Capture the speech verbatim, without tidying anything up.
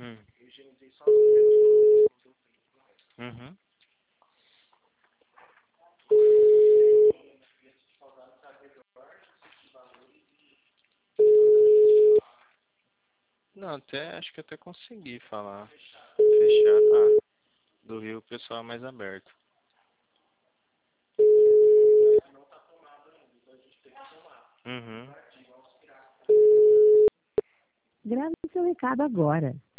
Hum. Uhum. Não, até acho que até consegui falar. Fechado. Ah, do Rio o pessoal é mais aberto. Uhum. Grave seu recado agora.